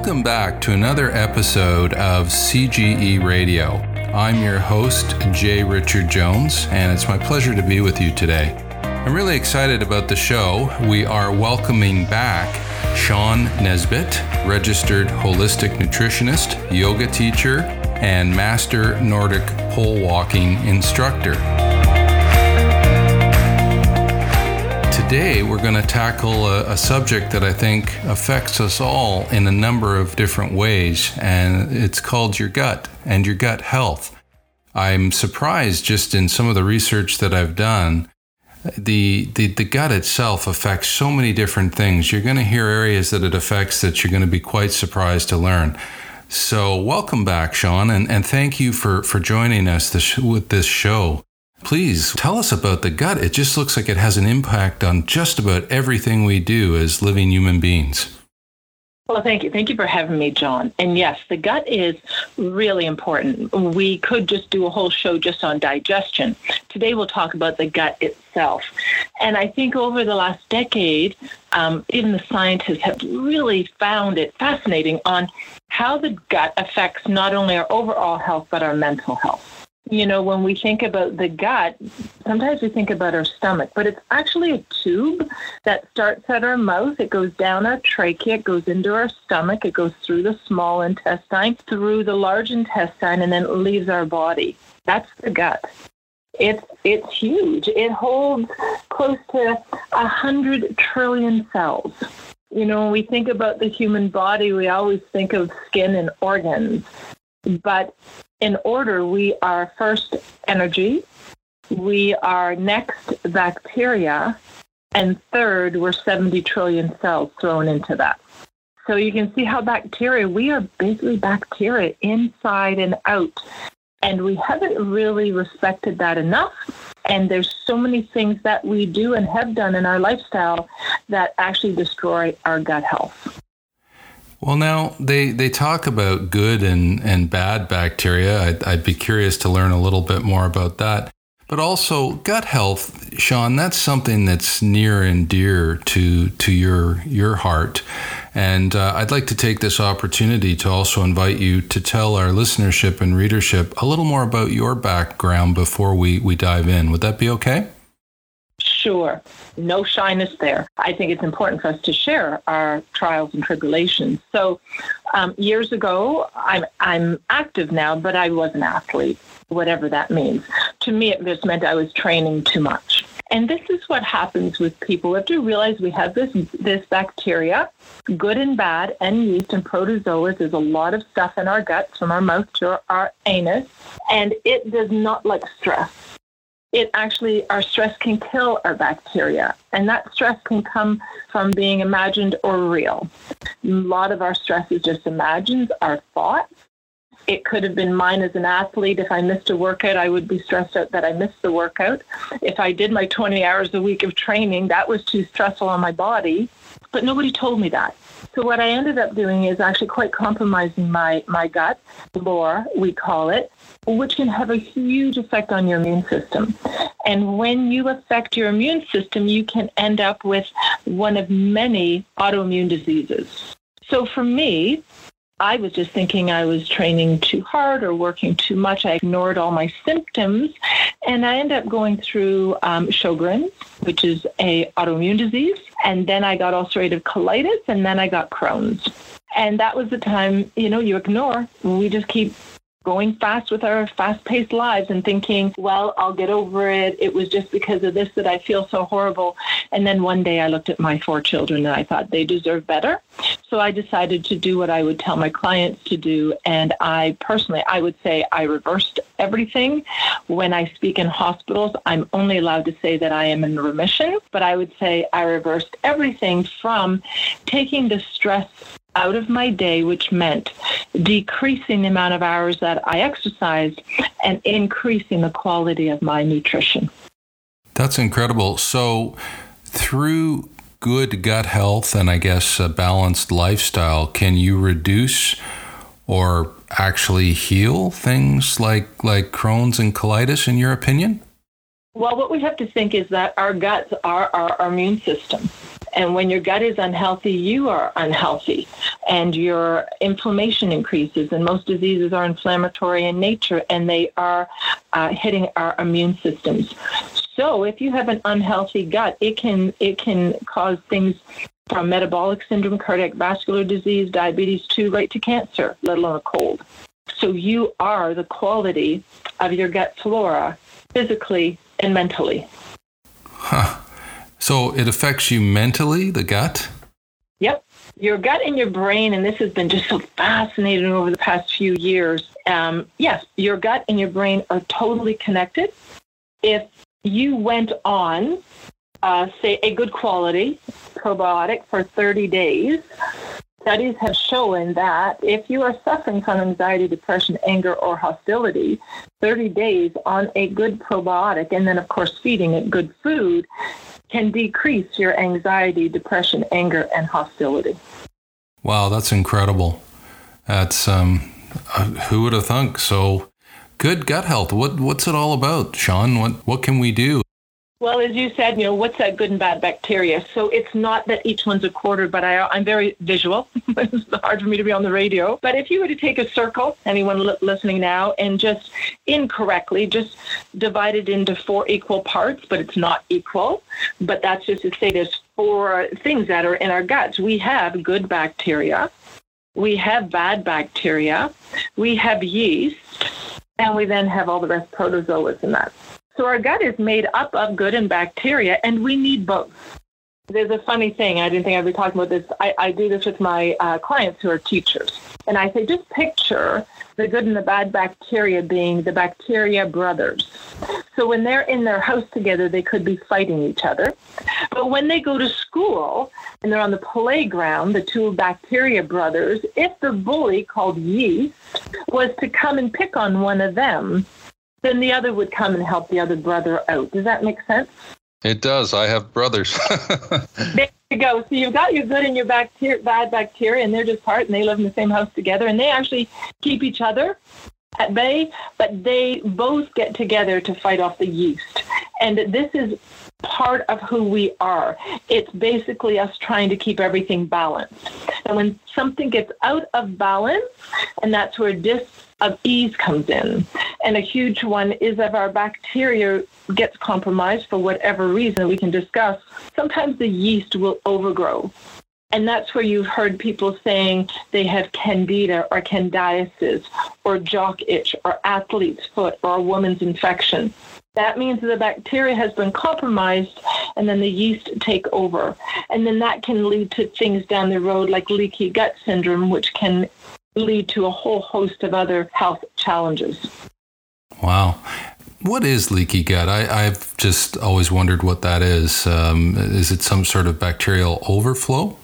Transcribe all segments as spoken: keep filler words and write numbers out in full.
Welcome back to another episode of C G E Radio. I'm your host, J. Richard Jones, and it's my pleasure to be with you today. I'm really excited about the show. We are welcoming back Shawn Nesbitt, registered holistic nutritionist, yoga teacher, and master Nordic pole walking instructor. Today, we're going to tackle a, a subject that I think affects us all in a number of different ways, and it's called your gut and your gut health. I'm surprised just in some of the research that I've done, the, the, the gut itself affects so many different things. You're going to hear areas that it affects that you're going to be quite surprised to learn. So welcome back, Shawn, and, and thank you for, for joining us this, with this show. Please tell us about the gut. It just looks like it has an impact on just about everything we do as living human beings. Well, thank you. Thank you for having me, John. And yes, the gut is really important. We could just do a whole show just on digestion. Today, we'll talk about the gut itself. And I think over the last decade, um, even the scientists have really found it fascinating on how the gut affects not only our overall health, but our mental health. You know, when we think about the gut, sometimes we think about our stomach, but it's actually a tube that starts at our mouth. It goes down our trachea, it goes into our stomach, it goes through the small intestine, through the large intestine, and then it leaves our body. That's the gut. It's it's huge. It holds close to a hundred trillion cells. You know, when we think about the human body, we always think of skin and organs, but in order, we are first energy, we are next bacteria, and third, we're seventy trillion cells thrown into that. So you can see how bacteria, we are basically bacteria inside and out. And we haven't really respected that enough. And there's so many things that we do and have done in our lifestyle that actually destroy our gut health. Well, now, they, they talk about good and, and bad bacteria. I'd, I'd be curious to learn a little bit more about that. But also, gut health, Shawn, that's something that's near and dear to to your your heart. And uh, I'd like to take this opportunity to also invite you to tell our listenership and readership a little more about your background before we, we dive in. Would that be okay? Sure. No shyness there. I think it's important for us to share our trials and tribulations. So um, years ago, I'm I'm active now, but I was an athlete, whatever that means. To me, it just meant I was training too much. And this is what happens with people. We have to realize we have this this bacteria, good and bad, and yeast and protozoas. There's a lot of stuff in our guts from our mouth to our, our anus, and it does not like stress. It actually, our stress can kill our bacteria, and that stress can come from being imagined or real. A lot of our stress is just imagined, our thoughts. It could have been mine as an athlete. If I missed a workout, I would be stressed out that I missed the workout. If I did my twenty hours a week of training, that was too stressful on my body, but nobody told me that. So what I ended up doing is actually quite compromising my, my gut, flora, we call it, which can have a huge effect on your immune system. And when you affect your immune system, you can end up with one of many autoimmune diseases. So for me, I was just thinking I was training too hard or working too much. I ignored all my symptoms, and I ended up going through um, Sjogren's, which is a autoimmune disease, and then I got ulcerative colitis, and then I got Crohn's. And that was the time, you know, you ignore. We just keep going fast with our fast-paced lives and thinking, well, I'll get over it. It was just because of this that I feel so horrible. And then one day I looked at my four children and I thought they deserve better. So I decided to do what I would tell my clients to do. And I personally, I would say I reversed everything. When I speak in hospitals, I'm only allowed to say that I am in remission. But I would say I reversed everything from taking the stress out of my day, which meant decreasing the amount of hours that I exercised and increasing the quality of my nutrition. That's incredible. So through good gut health and I guess a balanced lifestyle, can you reduce or actually heal things like, like Crohn's and colitis, in your opinion? Well, what we have to think is that our guts are our, our immune system. And when your gut is unhealthy, you are unhealthy. and your inflammation increases. And most diseases are inflammatory in nature, and they are uh, hitting our immune systems. So if you have an unhealthy gut, it can it can cause things from metabolic syndrome, cardiac vascular disease, diabetes, to right to cancer, let alone a cold. So you are the quality of your gut flora, physically and mentally. Huh. So it affects you mentally, the gut? Yep. Your gut and your brain, and this has been just so fascinating over the past few years. Um, yes, your gut and your brain are totally connected. If you went on, uh, say, a good quality probiotic for thirty days, studies have shown that if you are suffering from anxiety, depression, anger, or hostility, thirty days on a good probiotic, and then, of course, feeding it good food, can decrease your anxiety, depression, anger, and hostility. Wow, that's incredible. That's, um, uh, who would have thunk? So good gut health. What What's it all about, Sean? What What can we do? Well, as you said, you know, what's that good and bad bacteria? So it's not that each one's a quarter, but I, I'm very visual. It's hard for me to be on the radio. But if you were to take a circle, anyone li- listening now, and just incorrectly, just divide it into four equal parts, but it's not equal. But that's just to say there's four things that are in our guts. We have good bacteria. We have bad bacteria. We have yeast. And we then have all the rest protozoas in that. So our gut is made up of good and bacteria, and we need both. There's a funny thing. I didn't think I'd be talking about this. I, I do this with my uh, clients who are teachers. And I say, just picture the good and the bad bacteria being the bacteria brothers. So when they're in their house together, they could be fighting each other. But when they go to school and they're on the playground, the two bacteria brothers, if the bully called yeast was to come and pick on one of them, then the other would come and help the other brother out. Does that make sense? It does. I have brothers. There you go. So you've got your good and your bacteria, bad bacteria, and they're just part, and they live in the same house together, and they actually keep each other at bay, but they both get together to fight off the yeast. And this is part of who we are. It's basically us trying to keep everything balanced. And when something gets out of balance, and that's where dis of ease comes in. And a huge one is if our bacteria gets compromised for whatever reason we can discuss, sometimes the yeast will overgrow. And that's where you've heard people saying they have candida or candidiasis or jock itch or athlete's foot or a woman's infection. That means the bacteria has been compromised, and then the yeast take over. And then that can lead to things down the road like leaky gut syndrome, which can lead to a whole host of other health challenges. Wow. What is leaky gut? I, I've just always wondered what that is. Um, is it some sort of bacterial overflow?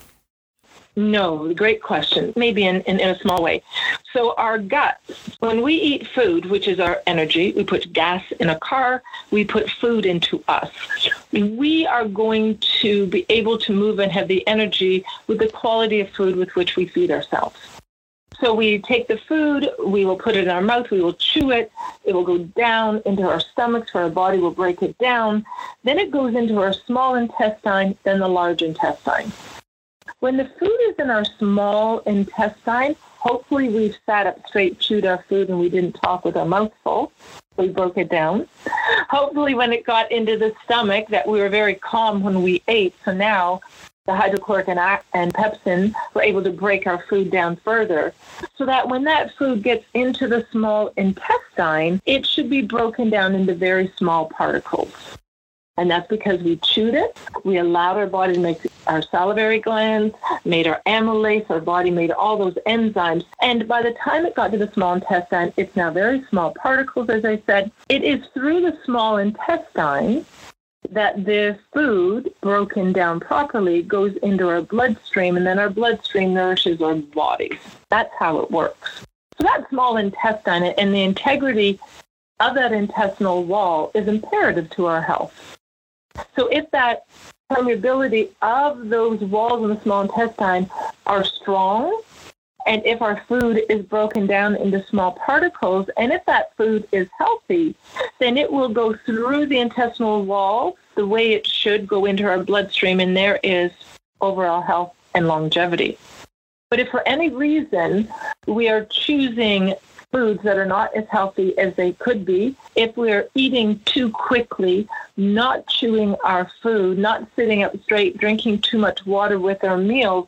No, great question. Maybe in, in, in a small way. So our gut, when we eat food, which is our energy, we put gas in a car, we put food into us. We are going to be able to move and have the energy with the quality of food with which we feed ourselves. So we take the food, we will put it in our mouth, we will chew it, it will go down into our stomachs, so our body will break it down. Then it goes into our small intestine, then the large intestine. When the food is in our small intestine, hopefully we've sat up straight, chewed our food, and we didn't talk with our mouth full. We broke it down. Hopefully when it got into the stomach that we were very calm when we ate. So now the hydrochloric and, and pepsin were able to break our food down further. So that when that food gets into the small intestine, it should be broken down into very small particles. And that's because we chewed it, we allowed our body to make our salivary glands, made our amylase, our body made all those enzymes. And by the time it got to the small intestine, it's now very small particles, as I said. It is through the small intestine that the food, broken down properly, goes into our bloodstream, and then our bloodstream nourishes our bodies. That's how it works. So that small intestine and the integrity of that intestinal wall is imperative to our health. So if that permeability of those walls in the small intestine are strong, and if our food is broken down into small particles, and if that food is healthy, then it will go through the intestinal wall the way it should go into our bloodstream, and there is overall health and longevity. But if for any reason we are choosing foods that are not as healthy as they could be, if we're eating too quickly, not chewing our food, not sitting up straight, drinking too much water with our meals,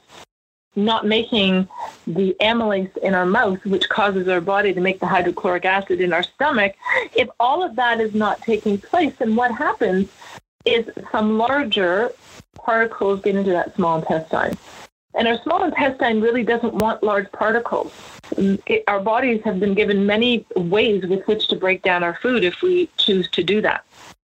not making the amylase in our mouth, which causes our body to make the hydrochloric acid in our stomach, if all of that is not taking place, then what happens is some larger particles get into that small intestine. And our small intestine really doesn't want large particles. It, our bodies have been given many ways with which to break down our food if we choose to do that.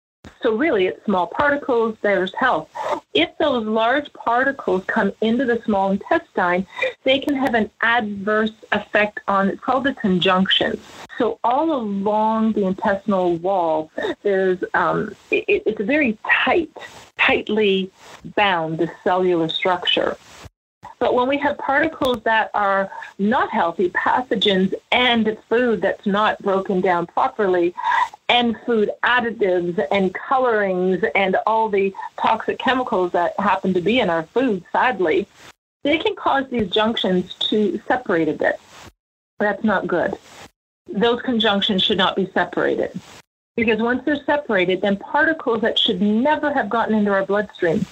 So really, it's small particles, there's health. If those large particles come into the small intestine, they can have an adverse effect on, it's called the conjunctions. So all along the intestinal wall, there's um, it, it's a very tight, tightly bound, the cellular structure. But when we have particles that are not healthy, pathogens, and food that's not broken down properly, and food additives and colorings and all the toxic chemicals that happen to be in our food, sadly, they can cause these junctions to separate a bit. That's not good. Those conjunctions should not be separated. Because once they're separated, then particles that should never have gotten into our bloodstream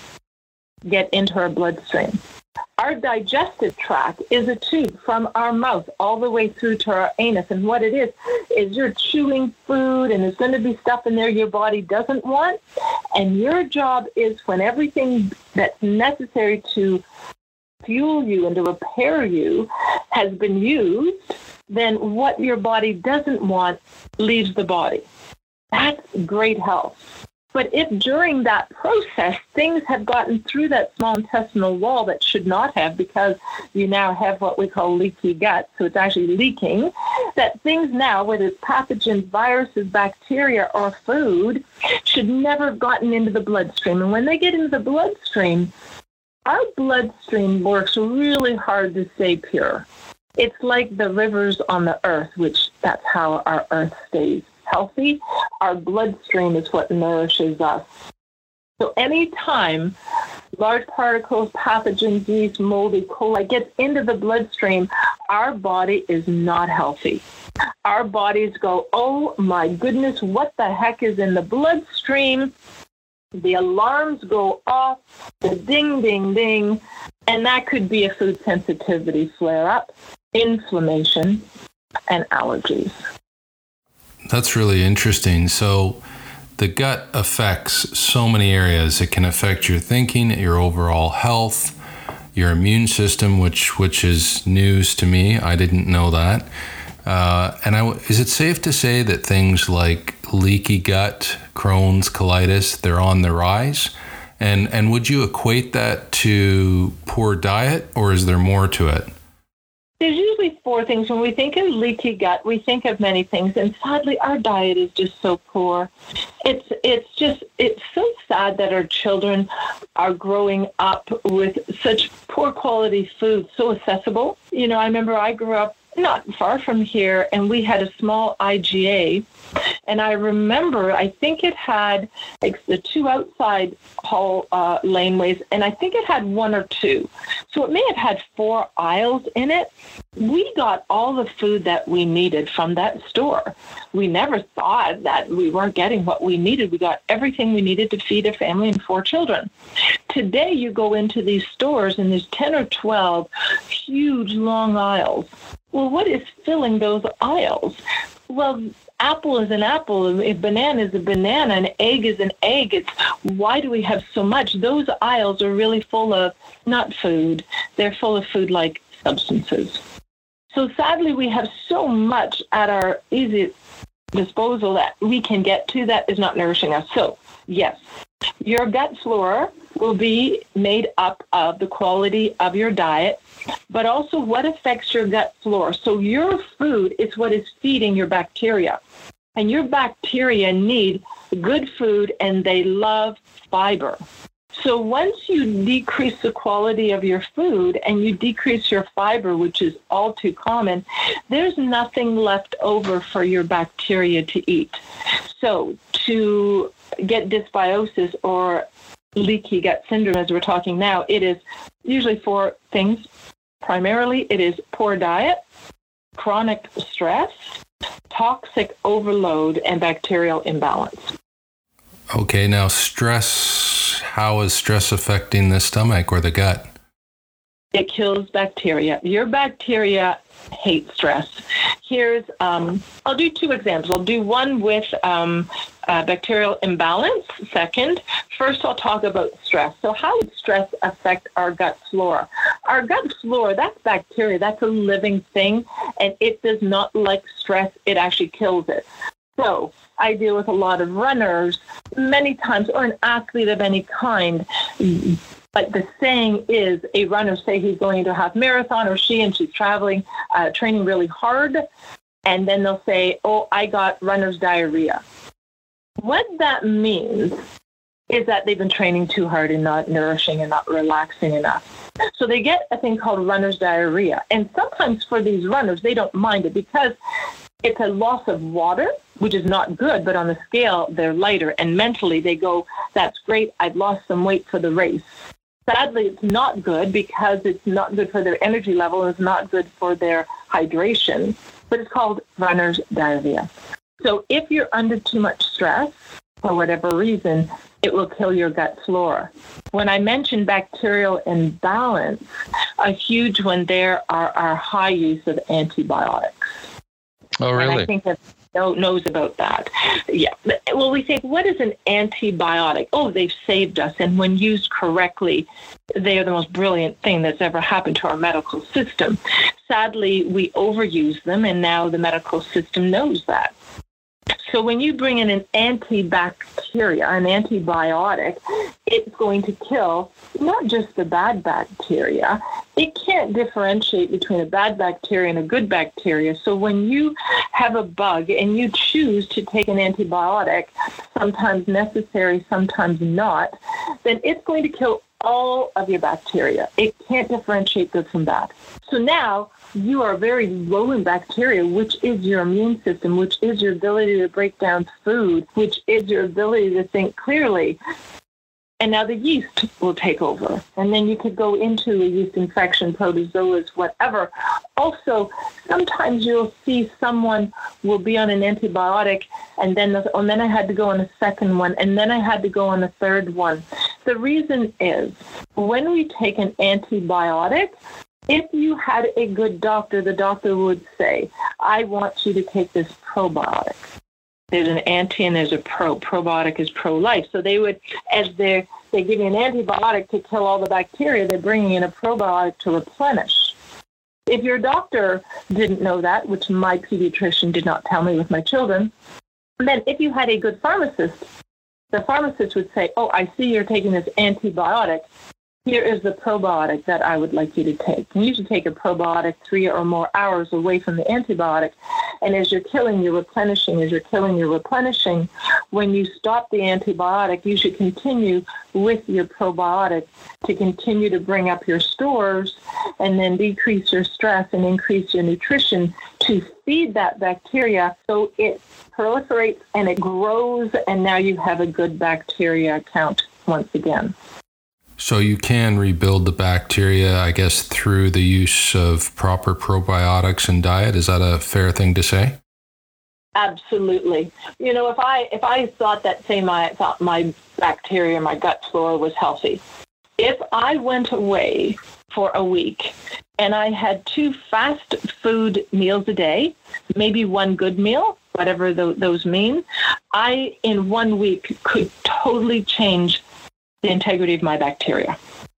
get into our bloodstream. Our digestive tract is a tube from our mouth all the way through to our anus. And what it is, is you're chewing food and there's going to be stuff in there your body doesn't want. And your job is when everything that's necessary to fuel you and to repair you has been used, then what your body doesn't want leaves the body. That's great health. But if during that process things have gotten through that small intestinal wall that should not have, because you now have what we call leaky gut, so it's actually leaking, that things now, whether it's pathogens, viruses, bacteria, or food, should never have gotten into the bloodstream. And when they get into the bloodstream, our bloodstream works really hard to stay pure. It's like the rivers on the earth, which that's how our earth stays healthy. Our bloodstream is what nourishes us. So anytime large particles, pathogens, yeast, mold, E. coli gets into the bloodstream, our body is not healthy. Our bodies go, oh my goodness, what the heck is in the bloodstream? The alarms go off, the ding, ding, ding, and that could be a food sensitivity flare-up, inflammation, and allergies. That's really interesting. So the gut affects so many areas. It can affect your thinking, your overall health, your immune system, which which is news to me. I didn't know that. Uh, and I, is it safe to say that things like leaky gut, Crohn's, colitis, they're on the rise? And and would you equate that to poor diet, or is there more to it? There's usually four things. When we think of leaky gut, we think of many things. And sadly, our diet is just so poor. It's it's just, it's so sad that our children are growing up with such poor quality food, so accessible. You know, I remember I grew up not far from here, and we had a small I G A. And I remember, I think it had like the two outside hall uh, laneways, and I think it had one or two. So it may have had four aisles in it. We got all the food that we needed from that store. We never thought that we weren't getting what we needed. We got everything we needed to feed a family and four children. Today, you go into these stores, and there's ten or twelve huge long aisles. Well, what is filling those aisles? Well, apple is an apple, a banana is a banana, an egg is an egg. It's why do we have so much? Those aisles are really full of not food. They're full of food-like substances. So sadly, we have so much at our easy disposal that we can get to that is not nourishing us. So, yes, your gut flora will be made up of the quality of your diet, but also what affects your gut flora. So your food is what is feeding your bacteria. And your bacteria need good food, and they love fiber. So once you decrease the quality of your food and you decrease your fiber, which is all too common, there's nothing left over for your bacteria to eat. So to get dysbiosis or leaky gut syndrome, as we're talking now, it is usually four things. Primarily, it is poor diet, chronic stress, toxic overload, and bacterial imbalance. Okay, now stress, how is stress affecting the stomach or the gut? It kills bacteria. Your bacteria hate stress. Here's, um, I'll do two examples. I'll do one with um, uh, bacterial imbalance. Second, first I'll talk about stress. So how does stress affect our gut flora? Our gut flora, that's bacteria. That's a living thing, and it does not like stress. It actually kills it. So I deal with a lot of runners many times, or an athlete of any kind. But the saying is, a runner, say he's going to a half marathon, or she, and she's traveling, uh, training really hard, and then they'll say, oh, I got runner's diarrhea. What that means is that they've been training too hard and not nourishing and not relaxing enough. So they get a thing called runner's diarrhea. And sometimes for these runners, they don't mind it because it's a loss of water, which is not good, but on the scale, they're lighter. And mentally, they go, that's great, I've lost some weight for the race. Sadly, it's not good because it's not good for their energy level and it's not good for their hydration, but it's called runner's diarrhea. So if you're under too much stress, for whatever reason, it will kill your gut flora. When I mentioned bacterial imbalance, a huge one there are our high use of antibiotics. Oh, really? And I think that knows about that. Yeah. Well, we think, what is an antibiotic? Oh, they've saved us. And when used correctly, they are the most brilliant thing that's ever happened to our medical system. Sadly, we overuse them, and now the medical system knows that. So when you bring in an antibacteria, an antibiotic, it's going to kill not just the bad bacteria. It can't differentiate between a bad bacteria and a good bacteria. So when you have a bug and you choose to take an antibiotic, sometimes necessary, sometimes not, then it's going to kill all of your bacteria. It can't differentiate good from bad. So now you are very low in bacteria, which is your immune system, which is your ability to break down food, which is your ability to think clearly. And now the yeast will take over. And then you could go into a yeast infection, protozoas, whatever. Also, sometimes you'll see someone will be on an antibiotic, and then, the, and then I had to go on a second one, and then I had to go on a third one. The reason is, when we take an antibiotic, if you had a good doctor, the doctor would say, I want you to take this probiotic. There's an anti and there's a pro. Probiotic is pro-life. So they would, as they they give you an antibiotic to kill all the bacteria, they're bringing in a probiotic to replenish. If your doctor didn't know that, which my pediatrician did not tell me with my children, then if you had a good pharmacist, the pharmacist would say, oh, I see you're taking this antibiotic. Here is the probiotic that I would like you to take. And you should take a probiotic three or more hours away from the antibiotic. And as you're killing, you're replenishing. As you're killing, you're replenishing. When you stop the antibiotic, you should continue with your probiotic to continue to bring up your stores and then decrease your stress and increase your nutrition to feed that bacteria so it proliferates and it grows, and now you have a good bacteria count once again. So you can rebuild the bacteria, I guess, through the use of proper probiotics and diet. Is that a fair thing to say? Absolutely. You know, if I if I thought that, say, my thought my bacteria, my gut flora was healthy, if I went away for a week and I had two fast food meals a day, maybe one good meal, whatever th- those mean, I, in one week, could totally change the integrity of my bacteria.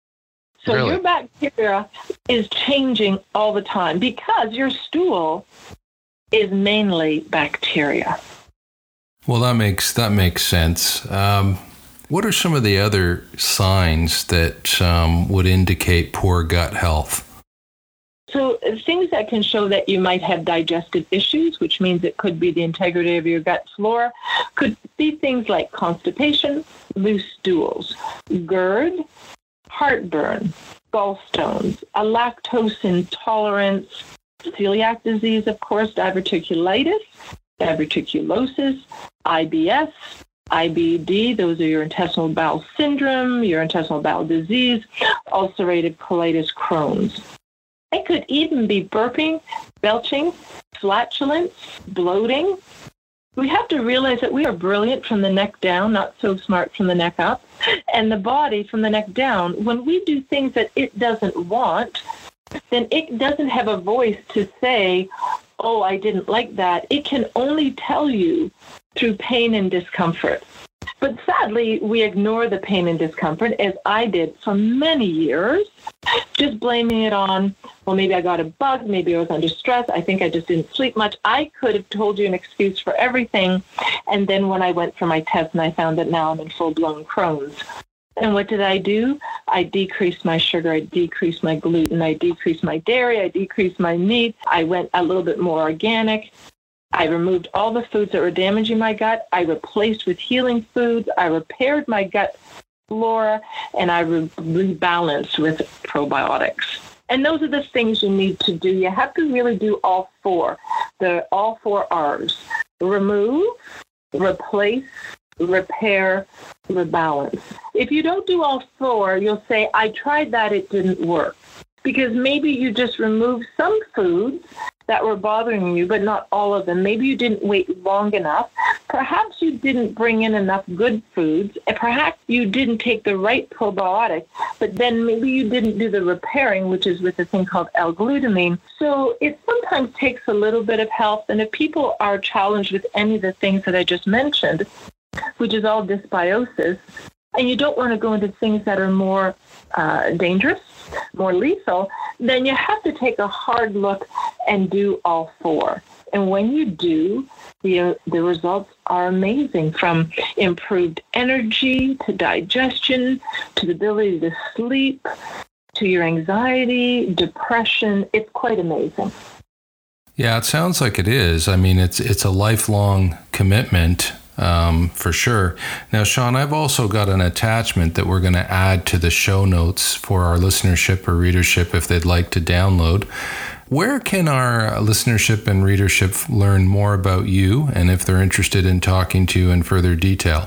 So Really? Your bacteria is changing all the time because your stool is mainly bacteria. Well, that makes that makes sense. Um, what are some of the other signs that um, would indicate poor gut health? So things that can show that you might have digestive issues, which means it could be the integrity of your gut flora, could be things like constipation, loose stools, GERD, heartburn, gallstones, a lactose intolerance, celiac disease, of course, diverticulitis, diverticulosis, I B S, I B D, those are your intestinal bowel syndrome, your intestinal bowel disease, ulcerative colitis, Crohn's. It could even be burping, belching, flatulence, bloating. We have to realize that we are brilliant from the neck down, not so smart from the neck up, and the body from the neck down. When we do things that it doesn't want, then it doesn't have a voice to say, oh, I didn't like that. It can only tell you through pain and discomfort. But sadly, we ignore the pain and discomfort, as I did for many years, just blaming it on, well, maybe I got a bug, maybe I was under stress, I think I just didn't sleep much. I could have told you an excuse for everything. And then when I went for my test and I found that now I'm in full-blown Crohn's. And what did I do? I decreased my sugar, I decreased my gluten, I decreased my dairy, I decreased my meat. I went a little bit more organic. I removed all the foods that were damaging my gut. I replaced with healing foods. I repaired my gut flora, and I re- rebalanced with probiotics. And those are the things you need to do. You have to really do all four, the all four R's. Remove, replace, repair, rebalance. If you don't do all four, you'll say, I tried that, it didn't work. Because maybe you just removed some foods that were bothering you, but not all of them. Maybe you didn't wait long enough. Perhaps you didn't bring in enough good foods. And perhaps you didn't take the right probiotic, but then maybe you didn't do the repairing, which is with a thing called L-glutamine. So it sometimes takes a little bit of help. And if people are challenged with any of the things that I just mentioned, which is all dysbiosis, and you don't want to go into things that are more uh, dangerous, more lethal, then you have to take a hard look and do all four. And when you do, the, the results are amazing, from improved energy to digestion to the ability to sleep to your anxiety, depression. It's quite amazing. Yeah, it sounds like it is. I mean, it's it's a lifelong commitment. Um, for sure. Now, Sean, I've also got an attachment that we're going to add to the show notes for our listenership or readership if they'd like to download. Where can our listenership and readership learn more about you, and if they're interested in talking to you in further detail?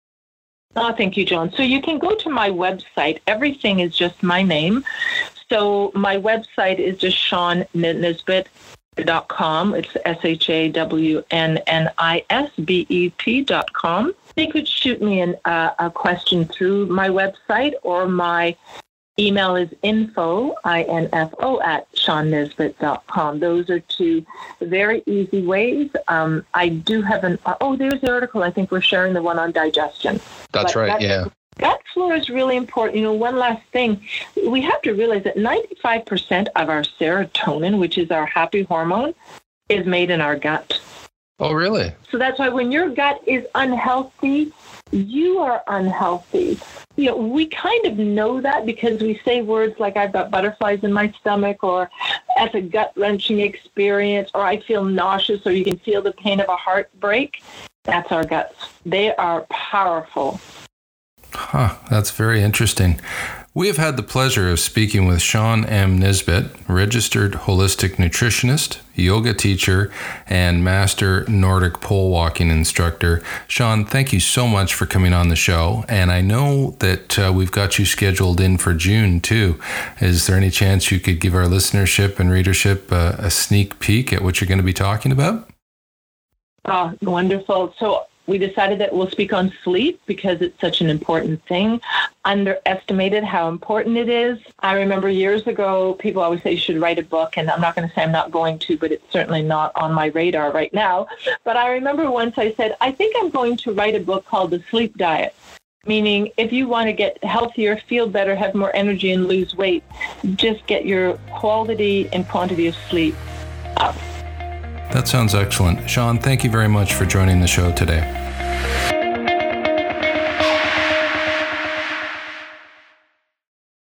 Oh, thank you, John. So you can go to my website. Everything is just my name. So my website is just Shawn Nisbet dot com. It's S H A W N N I S B E T dot com. They could shoot me an, uh, a question through my website, or my email is info, I N F O, at Shawn Nisbet dot com. Those are two very easy ways. Um, I do have an, oh, there's the article. I think we're sharing the one on digestion. That's but right, that's, yeah. Gut flora is really important. You know, one last thing, we have to realize that ninety-five percent of our serotonin, which is our happy hormone, is made in our gut. Oh, really? So that's why when your gut is unhealthy, you are unhealthy. You know, we kind of know that because we say words like, I've got butterflies in my stomach, or that's a gut-wrenching experience, or I feel nauseous, or you can feel the pain of a heartbreak. That's our guts. They are powerful. Huh, that's very interesting. We have had the pleasure of speaking with Shawn M. Nisbet, registered holistic nutritionist, yoga teacher, and master Nordic pole walking instructor. Shawn, thank you so much for coming on the show. And I know that uh, we've got you scheduled in for June too. Is there any chance you could give our listenership and readership uh, a sneak peek at what you're going to be talking about? Oh, wonderful. So we decided that we'll speak on sleep because it's such an important thing. Underestimated how important it is. I remember years ago, people always say you should write a book, and I'm not going to say I'm not going to, but it's certainly not on my radar right now. But I remember once I said, I think I'm going to write a book called The Sleep Diet, meaning if you want to get healthier, feel better, have more energy, and lose weight, just get your quality and quantity of sleep up. That sounds excellent. Shawn, thank you very much for joining the show today.